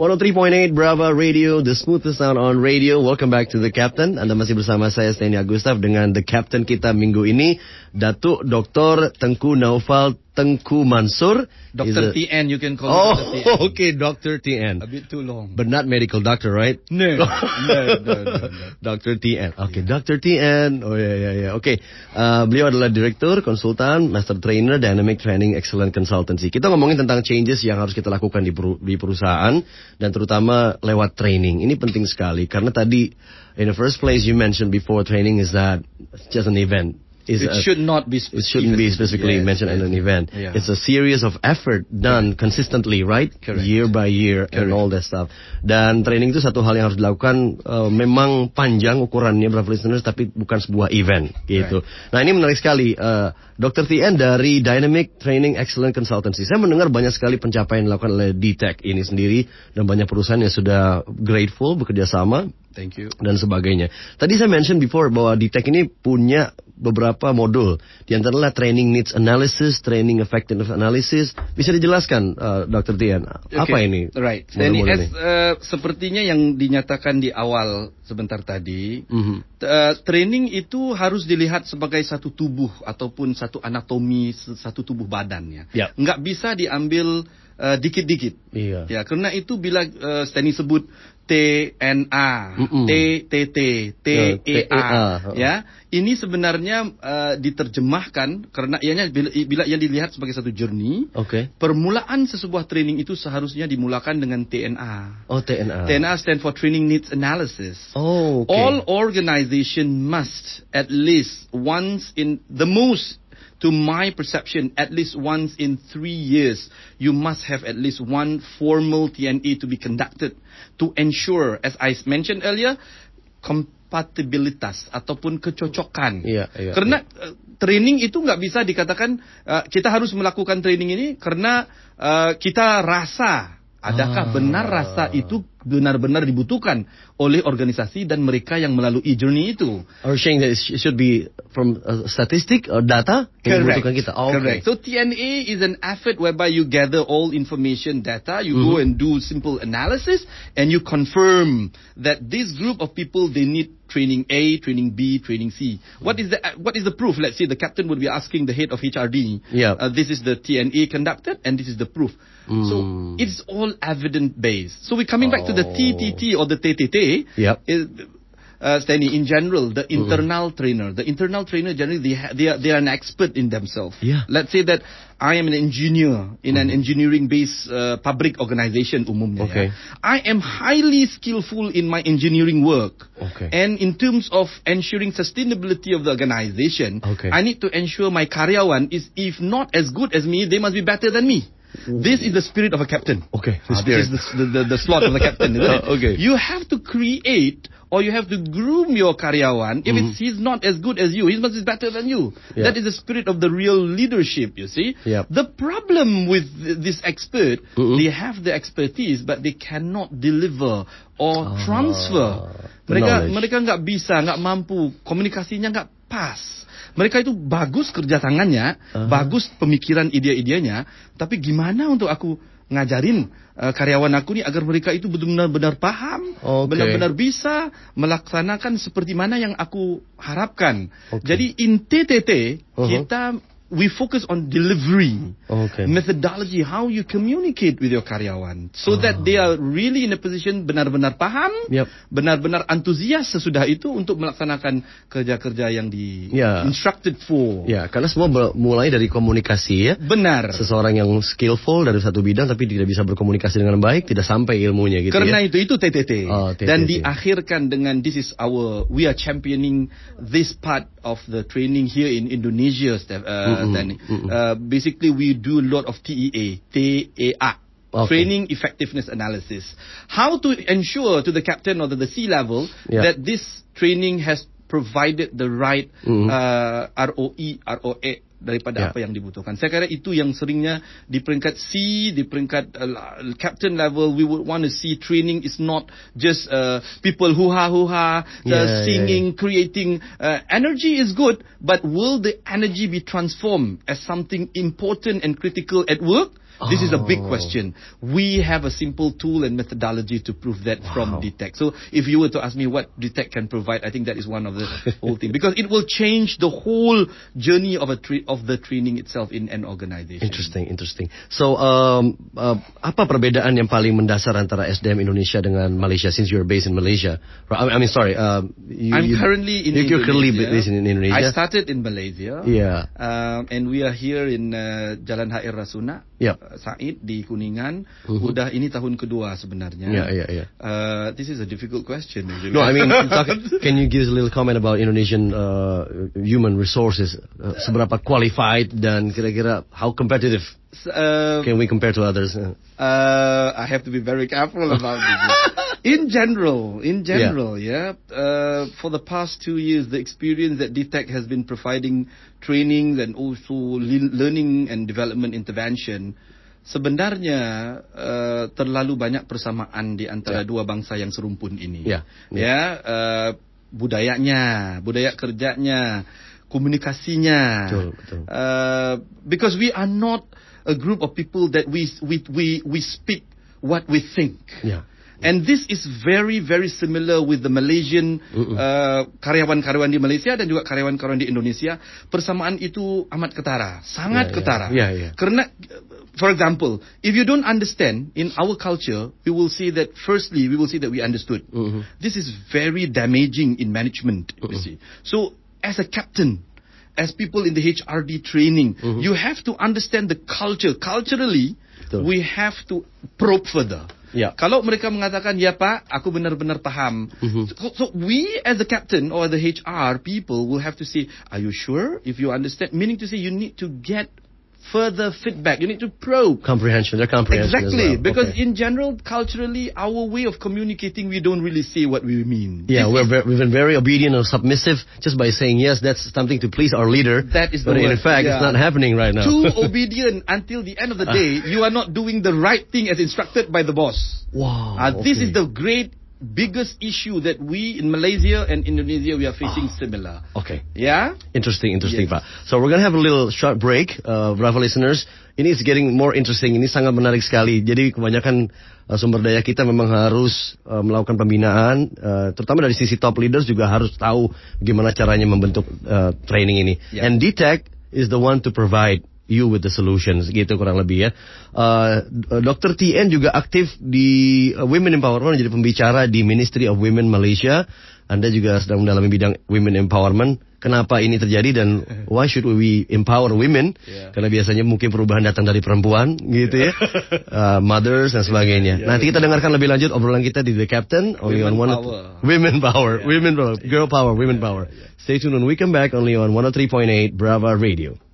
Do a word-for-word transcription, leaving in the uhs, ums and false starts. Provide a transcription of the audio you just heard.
seratus tiga koma delapan Brava Radio, the smoothest sound on radio. Welcome back to The Captain. Anda masih bersama saya, Stanley Agustaf, dengan The Captain kita minggu ini, Datuk Doktor Tengku Naufal Tengku Mansur. Doctor A... T N, you can call oh, it Doctor T N. Okay, Doctor T N. A bit too long. But not medical doctor, right? No, no, no, no, no. Doctor T N. Okay, yeah. Doctor T N. Oh, ya, yeah, ya, yeah, ya. Yeah. Okay. Uh, beliau adalah Direktur, Konsultan, Master Trainer, Dynamic Training Excellent Consultancy. Kita ngomongin tentang changes yang harus kita lakukan di, peru- di perusahaan, dan terutama lewat training. Ini penting sekali, karena tadi, in the first place, you mentioned before, training is that it's just an event. It a, should not be. It shouldn't be specifically yes, mentioned yes. in an event. Yeah. It's a series of effort done Correct. consistently, right? Correct. Year by year Correct. and all that stuff. Dan training itu satu hal yang harus dilakukan. Uh, memang panjang ukurannya, brave listeners, tapi bukan sebuah event, gitu. Right. Nah, ini menarik sekali. Uh, Doktor T N dari Dynamic Training Excellent Consultancy. Saya mendengar banyak sekali pencapaian yang dilakukan oleh D T E C ini sendiri, dan banyak perusahaan yang sudah grateful bekerja sama. Thank you. Dan sebagainya. Tadi saya mention before bahwa D T E C ini punya beberapa modul. Di antaranya Training Needs Analysis, Training Effectiveness Analysis. Bisa dijelaskan, uh, Doktor T N, okay. apa ini? Right. Dan as, uh, sepertinya yang dinyatakan di awal sebentar tadi, mm-hmm. uh, training itu harus dilihat sebagai satu tubuh ataupun satu anatomi, satu tubuh badannya. Yep. Nggak bisa diambil uh, dikit-dikit. Iya. Ya, karena itu bila uh, Stanley sebut T N A, Mm-mm. T T T, T E A, ya, ini sebenarnya uh, diterjemahkan karena ianya bila, bila ia dilihat sebagai satu journey. Okay. Permulaan sebuah training itu seharusnya dimulakan dengan T N A. Oh, T N A. T N A stand for Training Needs Analysis. Oh, okay. All organization must at least once in the most. To my perception, at least once in three years, you must have at least one formal T N E to be conducted to ensure, as I mentioned earlier, kompatibilitas ataupun kecocokan. Iya, iya, karena iya. Uh, training itu nggak bisa dikatakan uh, kita harus melakukan training ini karena uh, kita rasa. Adakah ah. benar rasa itu benar-benar dibutuhkan oleh organisasi dan mereka yang melalui journey itu? Or saying that it should be from uh, statistic or data yang dibutuhkan kita. Oh, Correct. Okay. So T N A is an effort whereby you gather all information data, you mm-hmm. go and do simple analysis, and you confirm that this group of people, they need training A, training B, training C. What is the what is the proof? Let's say the captain would be asking the head of H R D. Yeah. Uh, this is the T N A conducted, and this is the proof. Mm. So it's all evidence based. So we're coming back to the T T T or the T T T. Yep. Is, uh, Stanley, in general, the internal mm. trainer, the internal trainer generally they ha- they are they are an expert in themselves. Yeah. Let's say that I am an engineer in mm. an engineering-based uh, public organization umumnya. Okay. Ya. I am highly skillful in my engineering work. Okay. And in terms of ensuring sustainability of the organization, okay. I need to ensure my karyawan is, if not as good as me, they must be better than me. This is the spirit of a captain. Okay, the spirit. This is the, the, the, the slot of the captain, isn't it? Uh, okay. You have to create or you have to groom your karyawan. If mm-hmm. it's, he's not as good as you, he must be better than you. Yeah. That is the spirit of the real leadership, you see. Yep. The problem with this expert, mm-hmm. they have the expertise, but they cannot deliver or ah, transfer. Mereka knowledge. mereka nggak bisa, nggak mampu, komunikasinya nggak pas. Mereka itu bagus kerja tangannya, uh-huh. bagus pemikiran ide-idenya, tapi gimana untuk aku ngajarin uh, karyawan aku nih agar mereka itu benar-benar paham, okay. benar-benar bisa melaksanakan seperti mana yang aku harapkan. Okay. Jadi in T T T uh-huh. kita we focus on delivery, okay. methodology, how you communicate with your karyawan, so uh. that they are really in a position benar-benar paham, yep. benar-benar antusias sesudah itu untuk melaksanakan kerja-kerja yang di yeah. instructed for. Ya, yeah, karena semua mulai dari komunikasi ya. Benar. Seseorang yang skillful dari satu bidang tapi tidak bisa berkomunikasi dengan baik, tidak sampai ilmunya gitu. Karena ya. itu itu T T T. Oh, T T T. Dan diakhirkan dengan this is our we are championing this part of the training here in Indonesia, Steph. Uh, Mm-mm, then mm-mm. uh, basically we do a lot of T E A, T E A. Okay. Training Effectiveness Analysis. How to ensure to the captain or to the C level yeah. that this training has provided the right mm-hmm. uh, R O E, R O A daripada yeah. apa yang dibutuhkan. Saya kira itu yang seringnya di peringkat C, di peringkat uh, captain level, we would want to see training is not just uh, people hoo-ha hoo-ha, yeah, singing, yeah. creating. Uh, energy is good, but will the energy be transformed as something important and critical at work? This is a big Oh. question. We have a simple tool and methodology to prove that Wow. from D TEC. So if you were to ask me what D TEC can provide, I think that is one of the whole thing, because it will change the whole journey of a tra- of the training itself in an organization. Interesting, interesting. So, um, uh, apa perbedaan yang paling mendasar antara S D M Indonesia dengan Malaysia? Since you're based in Malaysia, I mean, sorry. Um, you, I'm you, currently in you're currently Indonesia. based in Indonesia. I started in Malaysia. Yeah. Um, and we are here in uh, Jalan H R Rasuna. Yep. uh, Said di Kuningan. Mhm. Udah ini tahun kedua sebenarnya. Yeah, yeah, yeah. Uh, this is a difficult question. No, I mean, talk, can you give us a little comment about Indonesian uh, human resources? Uh, seberapa qualified dan kira-kira how competitive Uh, can we compare to others? Uh, uh, I have to be very careful about this. In general, in general, yeah. Uh, for the past two years, the experience that D TEC has been providing training and also le- learning and development intervention, sebenarnya uh, terlalu banyak persamaan di antara Yeah. dua bangsa yang serumpun ini. Yeah. Ya, uh, budayanya, budaya kerjanya, komunikasinya. Betul, betul. Uh, because we are not a group of people that we we we we speak what we think. Yeah. And this is very very similar with the Malaysian uh, karyawan-karyawan di Malaysia dan juga karyawan-karyawan di Indonesia. Persamaan itu amat ketara, sangat Yeah, yeah. ketara. Yeah, yeah. Karena, for example, if you don't understand in our culture, we will see that firstly we will see that we understood. Mhm. This is very damaging in management. You see, so as a captain, as people in the H R D training, Mhm. you have to understand the culture. Culturally, Betul. we have to probe further. Ya. Kalau mereka mengatakan, ya Pak, aku benar-benar paham. Mhm. So, so we as the captain or the H R people will have to say, are you sure? If you understand, meaning to say you need to get further feedback. You need to probe. Comprehension, their comprehension Exactly, as well. because Okay. in general, culturally, our way of communicating, we don't really say what we mean. Yeah, This we're is- ve- we've been very obedient or submissive just by saying yes. That's something to please our leader. That is the but in word, fact, it's yeah. not happening right now. Too obedient until the end of the day, you are not doing the right thing as instructed by the boss. Wow. Uh, This okay. is the great, biggest issue that we in Malaysia and Indonesia, we are facing similar. Okay. Yeah? Interesting, interesting, Yes. Pak. So we're gonna have a little short break, uh, Bravo listeners. Ini is getting more interesting. Ini sangat menarik sekali. Jadi kebanyakan uh, sumber daya kita memang harus uh, melakukan pembinaan, uh, terutama dari sisi top leaders juga harus tahu gimana caranya membentuk uh, training ini. Yeah. And D TEC is the one to provide you with the solutions, gitu kurang lebih ya. Uh, Dokter T N juga aktif di uh, Women Empowerment, menjadi pembicara di Ministry of Women Malaysia. Anda juga sedang mendalami bidang Women Empowerment. Kenapa ini terjadi dan why should we empower women? Yeah. Karena biasanya mungkin perubahan datang dari perempuan, gitu ya. Uh, mothers dan sebagainya. Yeah. Nanti kita dengarkan lebih lanjut obrolan kita di The Captain. Only on Women one power. Women Power. Yeah. Women Power. Girl Power. Women Power. Stay tuned when we come back only on one oh three point eight Brava Radio.